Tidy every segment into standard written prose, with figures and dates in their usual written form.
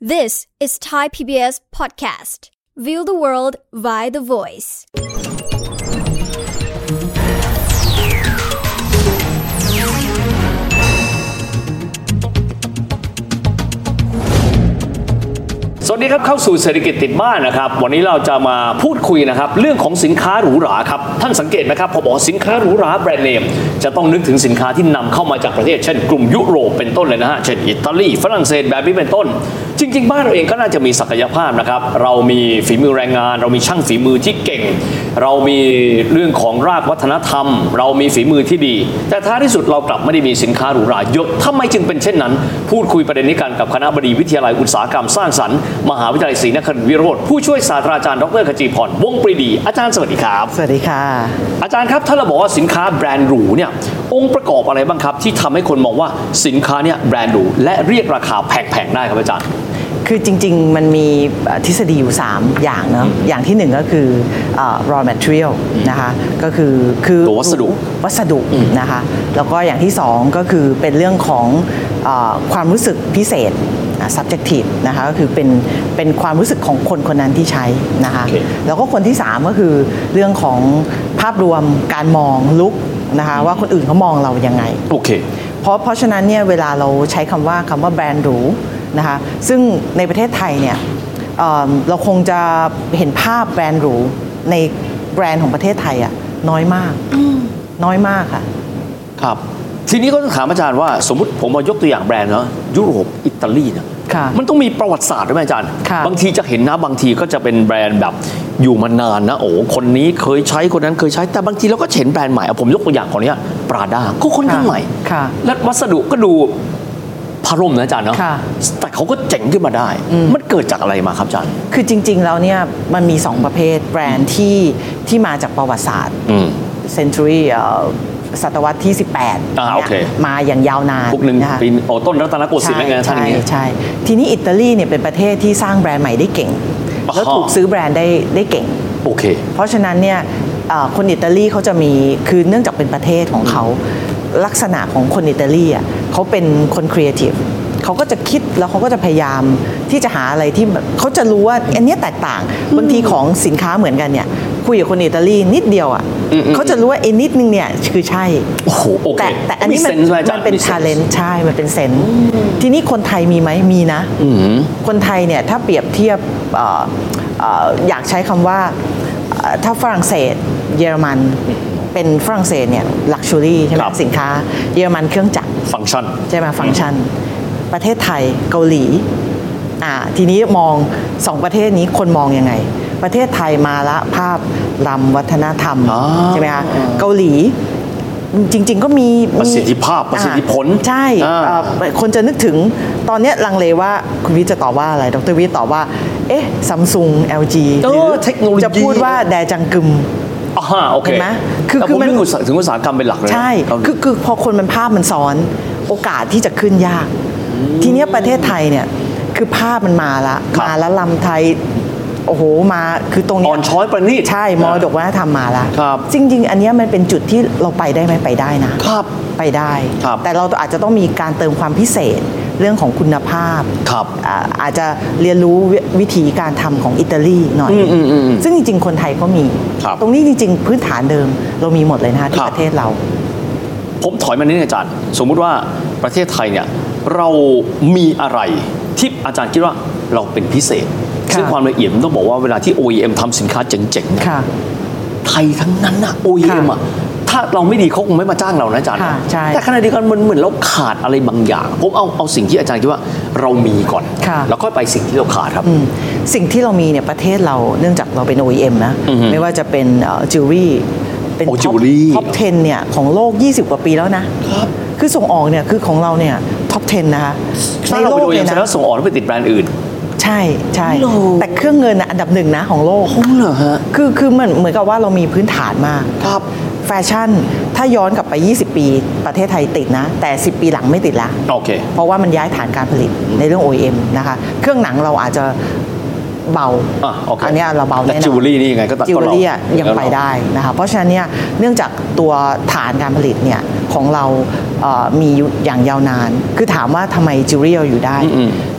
This is Thai PBS podcast. View the world via the voice. สวัสดีครับเข้าสู่เศรษฐกิจติดบ้านนะครับวันนี้เราจะมาพูดคุยนะครับเรื่องของสินค้าหรูหราครับท่านสังเกตไหมครับพอบอกสินค้าหรูหราแบรนด์เนมจะต้องนึกถึงสินค้าที่นำเข้ามาจากประเทศเช่นกลุ่มยุโรปเป็นต้นเลยนะฮะเช่นอิตาลีฝรั่งเศสแบบนี้เป็นต้นจริงๆบ้านเราเองก็น่าจะมีศักยภาพนะครับเรามีฝีมือแรงงานเรามีช่างฝีมือที่เก่งเรามีเรื่องของรากวัฒนธรรมเรามีฝีมือที่ดีแต่ท้ายที่สุดเรากลับไม่ได้มีสินค้าหรูหราเยอะทำไมจึงเป็นเช่นนั้นพูดคุยประเด็นนี้กันกับคณบดีวิทยาลัยอุตสาหกรรมสร้างสรรค์มหาวิทยาลัยศรีนครินทร์วิโรจน์ผู้ช่วยศาสตราจารย์ดร.ขจีพรวงศ์ปรีดีอาจารย์สวัสดีครับสวัสดีค่ะอาจารย์ครับถ้าเราบอกว่าสินค้าแบรนด์หรูเนี่ยองค์ประกอบอะไรบ้างครับที่ทำให้คนมองว่าสินค้าเนี่ยแบรนด์หรูและเรียกราคาแพงๆได้ครับอาจารย์คือจริงๆมันมีทฤษฎีอยู่3อย่างเนาะอย่างที่1ก็คือraw material นะคะก็คือตัววัสดุนะคะแล้วก็อย่างที่2ก็คือเป็นเรื่องของความรู้สึกพิเศษsubjective นะคะก็คือเป็นความรู้สึกของคนคนนั้นที่ใช้นะคะ okay. แล้วก็คนที่3ก็คือเรื่องของภาพรวมการมองลุคนะคะว่าคนอื่นเขามองเรายังไงโอเคเพราะฉะนั้นเนี่ยเวลาเราใช้คำว่าแบรนด์หรูนะคะซึ่งในประเทศไทยเนี่ยเราคงจะเห็นภาพแบรนด์หรูในแบรนด์ของประเทศไทยอ่ะน้อยมากค่ะครับทีนี้ก็ต้องถามอาจารย์ว่าสมมติผมมายกตัวอย่างแบรนด์เนาะยุโรปอิตาลีเนี่ยมันต้องมีประวัติศาสตร์ด้วยไหมอาจารย์บางทีจะเห็นนะบางทีก็จะเป็นแบรนด์แบบอยู่มานานนะโอ้คนนี้เคยใช้คนนั้นเคยใช้แต่บางทีเราก็เห็นแบรนด์ใหม่ผมยกตัวอย่างของนี้ปราด้าก็ค่อนข้างใหม่และวัสดุก็ดูพารมนะอาจารย์เนาะแต่เขาก็เจ๋งขึ้นมาได้มันเกิดจากอะไรมาครับอาจารย์คือจริงๆแล้วเนี่ยมันมี2ประเภทแบรนด์ที่มาจากประวัติศาสตร์centuryศตวรรษที่18มาอย่างยาวนานพวกหนึ่งปีต้นรัตนโกสินทร์อะไรเงี้ยใช่ทีนี้อิตาลีเนี่ยเป็นประเทศที่สร้างแบรนด์ใหม่ได้เก่งแล้วถูกซื้อแบรนด์ได้เก่งโอเคเพราะฉะนั้นเนี่ยคนอิตาลีเขาจะมีคือเนื่องจากเป็นประเทศของเขาลักษณะของคนอิตาลีอ่ะเขาเป็นคนครีเอทีฟเขาก็จะคิดแล้วเขาก็จะพยายามที่จะหาอะไรที่แบบเขาจะรู้ว่าอันนี้แตกต่างบางทีของสินค้าเหมือนกันเนี่ยคุยกับคนอิตาลีนิดเดียวอ่ะเขาจะรู้ว่าไอ้นิดนึงเนี่ยคือใช่แต่อันนี้มันเป็น challenge ใช่มันเป็นเซนส์ทีนี้คนไทยมีไหมมีนะคนไทยเนี่ยถ้าเปรียบเทียบอยากใช้คำว่าถ้าฝรั่งเศสเยอรมันเป็นฝรั่งเศสเนี่ยลักชัวรี่ใช่ไหมสินค้าเยอรมันเครื่องจักรฟังก์ชันใช่ไหมฟังก์ชันประเทศไทยเกาหลีทีนี้มอง2ประเทศนี้คนมองยังไงประเทศไทยมาละภาพลำวัฒนธรรมใช่ไหมคะเกาหลีจริงๆก็มีประสิทธิภาพประสิทธิผลใช่คนจะนึกถึงตอนนี้ลังเลว่าคุณวิทย์จะตอบว่าอะไรดร.วิทย์ตอบว่าซัมซุง LG หรือเทคโนโลยีจะพูดว่าแดจังกึมโอเคเห็นไหมคือมันถึงอุตสาหกรรมเป็นหลักเลยใช่คือพอคนมันภาพมันซ้อนโอกาสที่จะขึ้นยากทีนี้ประเทศไทยเนี่ยคือภาพมันมาแล้วลำไทยโอ้โหมาคือตรงนี้อ่อนช้อยประณีตใช่มรดกวัฒนธรรมมาแล้วจริงๆอันนี้มันเป็นจุดที่เราไปได้ไหมไปได้นะครับไปได้แต่เราอาจจะต้องมีการเติมความพิเศษเรื่องของคุณภาพอาจจะเรียนรู้วิธีการทำของอิตาลีหน่อยซึ่งจริงๆคนไทยก็มีตรงนี้จริงๆพื้นฐานเดิมเรามีหมดเลยนะที่ประเทศเราผมถอยมานิดนึงอาจารย์สมมุติว่าประเทศไทยเนี่ยเรามีอะไรที่อาจารย์คิดว่าเราเป็นพิเศษซึ่งความละเอียดมันต้องบอกว่าเวลาที่ OEM ทำสินค้าเจ๋งๆไทยทั้งนั้นนะ OEM อ่ะถ้าเราไม่ดีเขาคงไม่มาจ้างเรานะอาจารย์แต่ขณะเดียวกันมันเหมือนเราขาดอะไรบางอย่างผมเอาสิ่งที่อาจารย์คิดว่าเรามีก่อนแล้วค่อยไปสิ่งที่เราขาดครับสิ่งที่เรามีเนี่ยประเทศเราเนื่องจากเราเป็น OEM นะไม่ว่าจะเป็นจิวเวลรี่เป็นท็อป 10 เนี่ยของโลก20กว่าปีแล้วนะคือส่งออกเนี่ยคือของเราเนี่ยท็อป 10 นะคะในโลกเลยนะแล้วส่งออกแล้วไปติดแบรนด์อื่นใช่แต่เครื่องเงินอันดับ1นะของโลกเหรอฮะคือเหมือนกับว่าเรามีพื้นฐานมากแฟชั่นถ้าย้อนกลับไป20ปีประเทศไทยติดนะแต่10ปีหลังไม่ติดละเพราะว่ามันย้ายฐานการผลิตในเรื่อง OEM นะคะเครื่องหนังเราอาจจะเบาอันนี้เราเบาแน่นอนจิวเวลรี่นี่ยังไงก็ตัดจิวเวลรี่ยังไปได้นะคะเพราะฉะนั้นเนี่ยเนื่องจากตัวฐานการผลิตเนี่ยของเรามีอย่างยาวนานคือถามว่าทำไมจิวเวลรี่อยู่ได้ท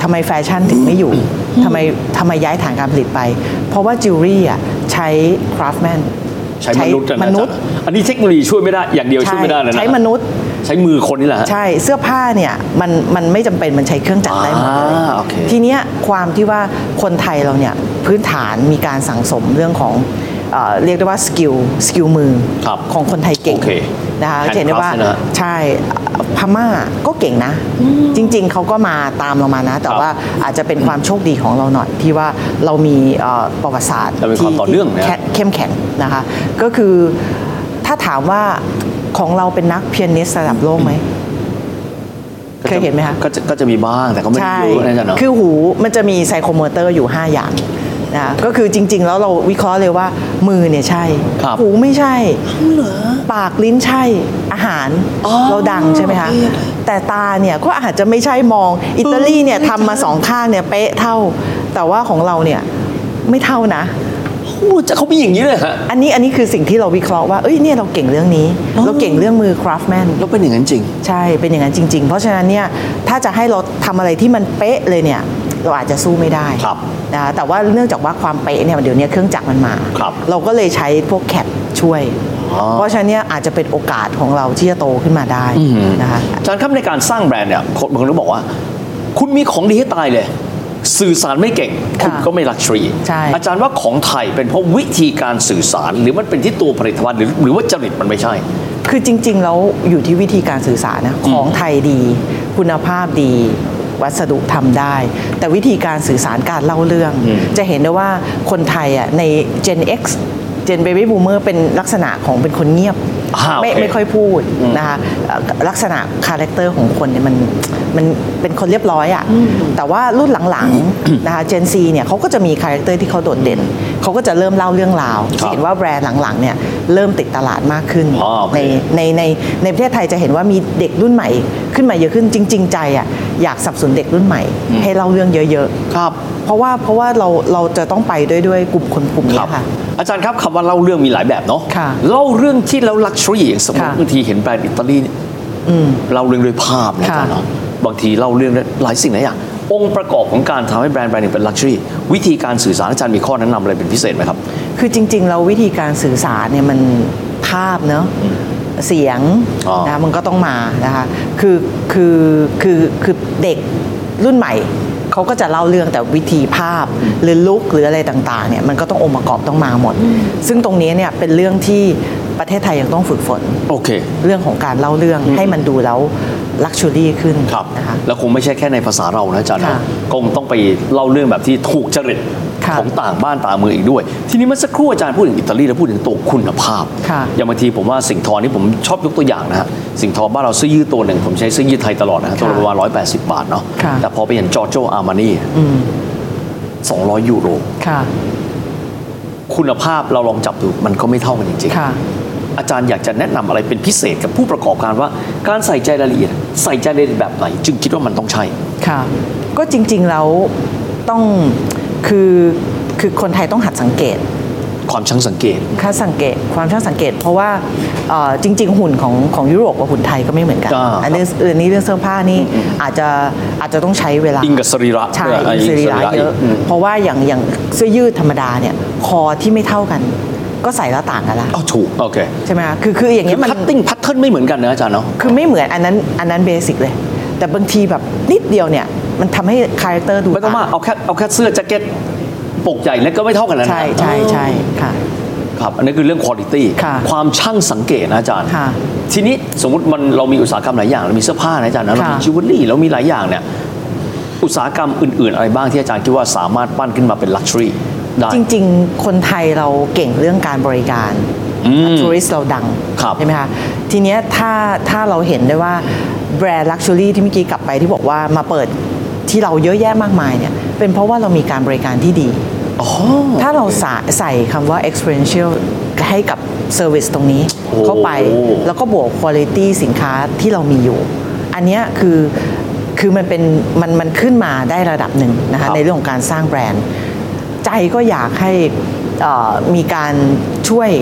ทำไมแฟชั่นถึงไม่อยู่ทำไมย้ายฐานการผลิตไปเพราะว่าจิวเวลรี่ใช้คราฟแมนใช้มนุษย์อันนี้เทคโนโลยีช่วยไม่ได้อย่างเดียวช่วยไม่ได้นะใช้มนุษย์ใช้มือคนนี่แหละใช่เสื้อผ้าเนี่ยมันไม่จำเป็นมันใช้เครื่องจักรได้หมดเลยทีเนี้ยความที่ว่าคนไทยเราเนี่ยพื้นฐานมีการสั่งสมเรื่องของเรียกได้ว่าสกิลมือของคนไทยเก่งนะคะเห็นได้ว่าใช่พม่าก็เก่งนะจริงๆเขาก็มาตามเรามานะแต่ว่าอาจจะเป็นความโชคดีของเราหน่อยที่ว่าเรามีประวัติศาสตร์ที่เข้มแข็งนะคะก็คือถ้าถามว่าของเราเป็นนักเปียโนิสต์ระดับโลกไหมเคยเห็นไหมคะก็จะมีบ้างแต่ก็ไม่เยอะนะจ๊ะเนาะคือหูมันจะมีไซโคโมเตอร์อยู่5อย่างนะก็คือจริงๆแล้วเราวิเคราะห์เลยว่ามือเนี่ยใช่หูไม่ใช่ปากลิ้นใช่อาหารเราดังใช่ไหมคะแต่ตาเนี่ยก็อาจจะไม่ใช่มองอิตาลีเนี่ยทำมา2ข้างเนี่ยเป๊ะเท่าแต่ว่าของเราเนี่ยไม่เท่านะเขาเป็นอย่างนี้เลยฮะอันนี้คือสิ่งที่เราวิเคราะห์ว่าเนี่ยเราเก่งเรื่องนี้เราเก่งเรื่องมือคราฟแมนแล้วเป็นอย่างนั้นจริงใช่เป็นอย่างนั้นจริงๆเพราะฉะนั้นเนี่ยถ้าจะให้เราทำอะไรที่มันเป๊ะเลยเนี่ยเราอาจจะสู้ไม่ได้นะแต่ว่าเนื่องจากว่าความเป๊ะเนี่ยเดี๋ยวนี้เครื่องจักรมันมาเราก็เลยใช้พวกแคปช่วยเพราะฉะนั้นเนี่ยอาจจะเป็นโอกาสของเราที่จะโตขึ้นมาได้นะคะอาจารย์ครับในการสร้างแบรนด์เนี่ยบางคนก็บอกว่าคุณมีของดีให้ตายเลยสื่อสารไม่เก่งคุณก็ไม่ลักชัวรี่อาจารย์ว่าของไทยเป็นเพราะวิธีการสื่อสารหรือมันเป็นที่ตัวผลิตภัณฑ์หรือว่าจริตมันไม่ใช่คือจริงๆแล้วอยู่ที่วิธีการสื่อสารนะของไทยดีคุณภาพดีวัสดุทำได้แต่วิธีการสื่อสารการเล่าเรื่องจะเห็นได้ว่าคนไทยใน Gen X Gen Baby Boomer เป็นลักษณะของเป็นคนเงียบไม่ค่อยพูดนะคะลักษณะคาแรคเตอร์ของคนเนี่ยมันเป็นคนเรียบร้อยอ่ะแต่ว่ารุ่นหลังๆนะคะ Gen Z เนี่ยเขาก็จะมีคาแรคเตอร์ที่เขาโดดเด่นเขาก็จะเริ่มเล่าเรื่องราวจะเห็นว่าแบรนด์หลังๆเนี่ยเริ่มติดตลาดมากขึ้นในประเทศไทยจะเห็นว่ามีเด็กรุ่นใหม่ขึ้นมาเยอะขึ้นจริงๆใจอ่ะอยากสนับสนุนเด็กรุ่นใหม่ให้เล่าเรื่องเยอะๆครับเพราะว่าเราจะต้องไปด้วยกลุ่มคนกลุ่มนี้ค่ะอาจารย์ครับคำว่าเล่าเรื่องมีหลายแบบเนาะเล่าเรื่องที่แล้วลักชัวรี่อย่างสมมติบางทีเห็นแบรนด์อิตาลีเล่าเรื่องด้วยภาพนะอาจารย์เนาะบางทีเล่าเรื่องหลายสิ่งหลายอย่างองค์ประกอบของการทำให้แบรนด์หนึ่งเป็นลักชัวรี่วิธีการสื่อสารอาจารย์มีข้อแนะนำอะไรเป็นพิเศษไหมครับคือจริงๆแล้ววิธีการสื่อสารเนี่ยมันภาพเนาะเสียงนะมันก็ต้องมานะคะคือเด็กรุ่นใหม่เขาก็จะเล่าเรื่องแต่วิธีภาพหรือลุคหรืออะไรต่างๆเนี่ยมันก็ต้ององค์ประกอบต้องมาหมดซึ่งตรงนี้เนี่ยเป็นเรื่องที่ประเทศไทยยังต้องฝึกฝนเรื่องของการเล่าเรื่องให้มันดูแล้วลักชัวรี่ขึ้นนะคะแล้วคงไม่ใช่แค่ในภาษาเรานะอาจารย์นะคงต้องไปเล่าเรื่องแบบที่ถูกจริตของต่างบ้านต่างเมืองอีกด้วยทีนี้เมื่อสักครู่อาจารย์พูดถึงอิตาลีแล้วพูดถึงตัวคุณภาพอย่างบางทีผมว่าสิ่งทอนี่ผมชอบยกตัวอย่างนะฮะสิ่งทอบ้านเราเสื้อยืดตัวหนึ่งผมใช้เสื้อยืดไทยตลอดนะตัวละประมาณ180 บาทเนาะแต่พอไปเห็นจอร์โจอาร์มานี200 ยูโรคุณภาพเราลองจับดูมันก็ไม่เท่ากันจริงๆอาจารย์อยากจะแนะนำอะไรเป็นพิเศษกับผู้ประกอบการว่าการใส่ใจรายละเอียดใส่ใจในแบบไหนจึงคิดว่ามันต้องใช่ค่ะก็จริงๆแล้วต้องคือคนไทยต้องหัดสังเกตความช่างสังเกตความช่างสังเกตเพราะว่าจริงๆหุ่นของยุโรปกับหุ่นไทยก็ไม่เหมือนกันอันนี้เรื่องเสื้อผ้านี่อาจจะต้องใช้เวลาอิงกับสรีระใช่สรีระเยอะเพราะว่าอย่างเสื้อยืดธรรมดาเนี่ยคอที่ไม่เท่ากันก็ใส่แล้วต่างกันละถูกโอเคใช่ไหมคะคืออย่างเงี้ยมันคัตติ้งแพทเทิร์นไม่เหมือนกันนะอาจารย์เนาะคือไม่เหมือนอันนั้นเบสิกเลยแต่บางทีแบบนิดเดียวเนี่ยมันทำให้คาแรคเตอร์ดูไม่ต้องมาเอาแค่เสื้อแจ็คเก็ตปกใหญ่เล็กก็ไม่เท่ากันแล้วนะใช่ค่ะครับอันนี้คือเรื่อง quality ความช่างสังเกตนะอาจารย์ทีนี้สมมติเรามีอุตสาหกรรมหลายอย่างเรามีเสื้อผ้านะอาจารย์นะเรามีจิวเวลรี่เรามีหลายอย่างเนี่ยอุตสาหกรรมอื่นๆอะไรบ้างที่อาจารย์คิดว่าสามารถปั้นขึ้นมาเป็น luxury ได้จริงๆคนไทยเราเก่งเรื่องการบริการทัวริสต์เราดังใช่ไหมคะทีเนี้ยถ้าเราเห็นได้ว่าแบรนด์ luxury ที่เมื่อกี้กลับไปที่บอกว่ามาเปิดที่เราเยอะแยะมากมายเนี่ยเป็นเพราะว่าเรามีการบริการที่ดีถ้าเราใส่คำว่า experiential ให้กับ service ตรงนี้เข้าไปแล้วก็บวก quality สินค้าที่เรามีอยู่อันนี้คือมันขึ้นมาได้ระดับหนึ่งนะคะในเรื่องของการสร้างแบรนด์ใจก็อยากให้มีการช่วย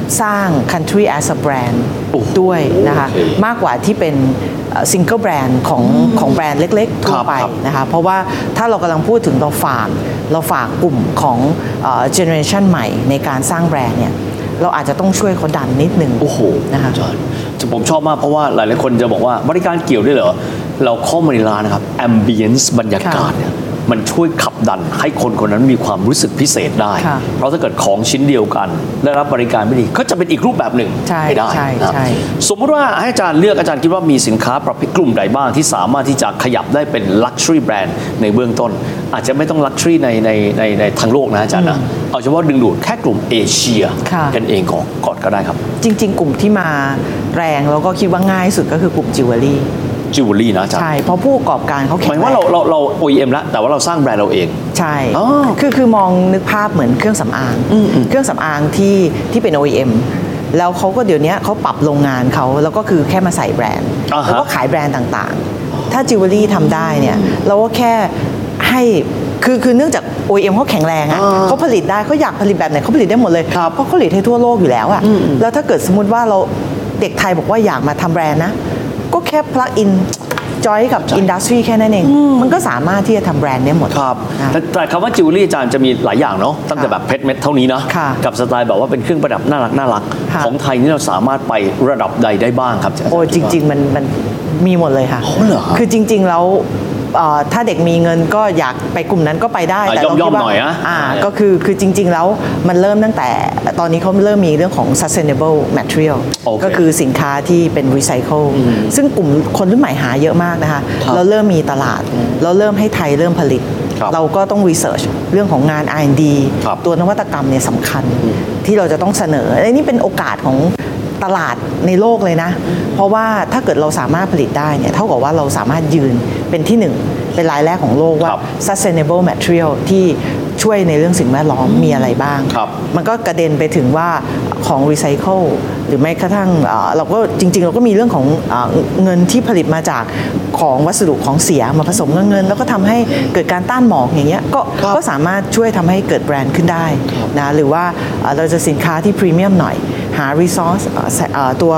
สร้าง country as a brand ด้วยนะคะมากกว่าที่เป็นsingle brand ของแบรนด์เล็กๆทั่วไปนะคะเพราะว่าถ้าเรากำลังพูดถึงเราฝากกลุ่มของgeneration ใหม่ในการสร้างแบรนด์เนี่ยเราอาจจะต้องช่วยเขาดันนิดนึงนะคะผมชอบมากเพราะว่าหลายๆคนจะบอกว่าบริการเกี่ยวด้วยเหรอเราเข้ามาในร้านนะครับ ambience บรรยากาศเนี่ยมันช่วยขับดันให้คนคนนั้นมีความรู้สึกพิเศษได้เพราะถ้าเกิดของชิ้นเดียวกันได้รับบริการไม่ดีก็จะเป็นอีกรูปแบบหนึ่งไม่ได้นะสมมติว่าให้อาจารย์เลือกอาจารย์คิดว่ามีสินค้าประเภทกลุ่มใดบ้างที่สามารถที่จะขยับได้เป็น luxury brand ในเบื้องต้นอาจจะไม่ต้อง luxury ในทางโลกนะอาจารย์นะเอาเฉพาะดึงดูดแค่กลุ่มเอเชียกันเองก่อนก็ได้ครับจริงๆกลุ่มที่มาแรงแล้วก็คิดว่าง่ายสุดก็คือกลุ่มจิวเวลรี่นะอาจารย์ใช่เพราะผู้ประกอบการเขาแข็งแรงหมายว่าเรา OEM แล้วแต่ว่าเราสร้างแบรนด์เราเองใช่คือมองนึกภาพเหมือนเครื่องสำอางเครื่องสำอางที่เป็น OEM แล้วเขาก็เดี๋ยวนี้เขาปรับโรงงานเขาแล้วก็คือแค่มาใส่แบรนด์แล้วก็ขายแบรนด์ต่างๆถ้าจิวเวลรี่ทำได้เนี่ยเราก็แค่ให้คือเนื่องจาก OEM เขาแข็งแรงอ่ะเขาผลิตได้เขาอยากผลิตแบบไหนเขาผลิตได้หมดเลยเพราะเขาผลิตให้ทั่วโลกอยู่แล้วอ่ะแล้วถ้าเกิดสมมติว่าเราเด็กไทยบอกว่าอยากมาทำแบรนด์นะก็แค่ plug in จอยกับอินดัสทรีแค่นั้นเองมันก็สามารถที่จะทำแบรนด์ได้หมดครับแต่คำว่าจิวเวลรี่อาจารย์จะมีหลายอย่างเนาะตั้งแต่แบบเพชรเม็ดเท่านี้นะกับสไตล์แบบว่าเป็นเครื่องประดับน่ารักของไทยนี่เราสามารถไประดับใดได้บ้างครับโอ้จริงๆมันมีหมดเลยค่ะคือจริงๆแล้วถ้าเด็กมีเงินก็อยากไปกลุ่มนั้นก็ไปได้แต่เราคิดว่าก็คือจริงๆแล้วมันเริ่มตั้งแต่ตอนนี้เขาเริ่มมีเรื่องของ sustainable material ก็คือสินค้าที่เป็น recycle ซึ่งกลุ่มคนรุ่นใหม่หาเยอะมากนะคะเราเริ่มมีตลาดเราเริ่มให้ไทยเริ่มผลิตเราก็ต้อง research เรื่องของงาน R&D ตัวนวัตกรรมเนี่ยสำคัญที่เราจะต้องเสนอนี่เป็นโอกาสของตลาดในโลกเลยนะเพราะว่าถ้าเกิดเราสามารถผลิตได้เนี่ยเท่ากับว่าเราสามารถยืนเป็นที่หนึ่งเป็นรายแรกของโลกว่า sustainable material ที่ช่วยในเรื่องสิ่งแวดล้อมมีอะไรบ้างมันก็กระเด็นไปถึงว่าของ recycle หรือแม้กระทั่งเราก็จริงๆเราก็มีเรื่องของเงินที่ผลิตมาจากของวัสดุของเสียมาผสมกับเงินแล้วก็ทำให้เกิดการต้านหมอกอย่างเงี้ยก็สามารถช่วยทำให้เกิดแบรนด์ขึ้นได้นะหรือว่าเราจะสินค้าที่พรีเมียมหน่อยหา resource ตัว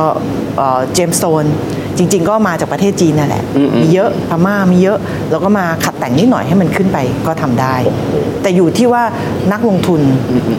gemstone จริงๆก็มาจากประเทศจีนนั่นแหละมีเยอะพม่ามีเยอะแล้วก็มาขัดแต่งนิดหน่อยให้มันขึ้นไปก็ทำได้แต่อยู่ที่ว่านักลงทุน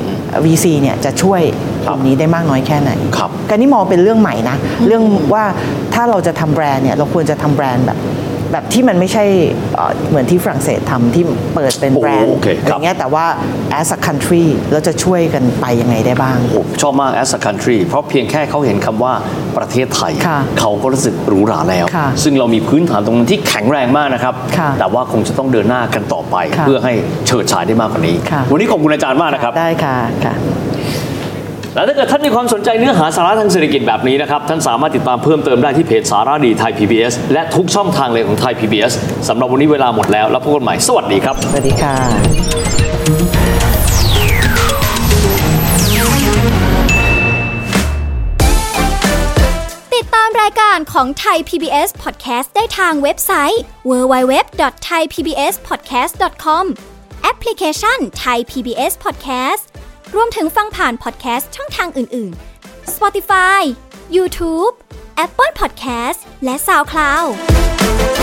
VC เนี่ยจะช่วยกลุ่มนี้ได้มากน้อยแค่ไหนการนี้มองเป็นเรื่องใหม่นะเรื่องว่าถ้าเราจะทำแบรนด์เนี่ยเราควรจะทำแบรนด์แบบที่มันไม่ใช่เหมือนที่ฝรั่งเศสทำที่เปิดเป็นแบรนด์อย่างเงี้ยแต่ว่า as a country เราจะช่วยกันไปยังไงได้บ้างชอบมาก as a country เพราะเพียงแค่เขาเห็นคำว่าประเทศไทยเขาก็รู้สึกหรูหราแล้วซึ่งเรามีพื้นฐานตรงนั้นที่แข็งแรงมากนะครับแต่ว่าคงจะต้องเดินหน้ากันต่อไปเพื่อให้เฉิดฉายได้มากกว่านี้วันนี้ขอบคุณอาจารย์มากนะครับได้ค่ะแล้วถ้าเกิดท่านมีความสนใจเนื้อหาสาระทางเศรษฐกิจแบบนี้นะครับท่านสามารถติดตามเพิ่มเติมได้ที่เพจสาระดีไทย PBS และทุกช่องทางเลยของไทย PBS สำหรับวันนี้เวลาหมดแล้วพบกันใหม่สวัสดีครับสวัสดีค่ะติดตามรายการของไทย PBS Podcast ได้ทางเว็บไซต์ www.thaipbspodcast.com แอปพลิเคชัน Thai PBS Podcastรวมถึงฟังผ่านพอดแคสต์ช่องทางอื่นๆ Spotify, YouTube, Apple Podcast และ SoundCloud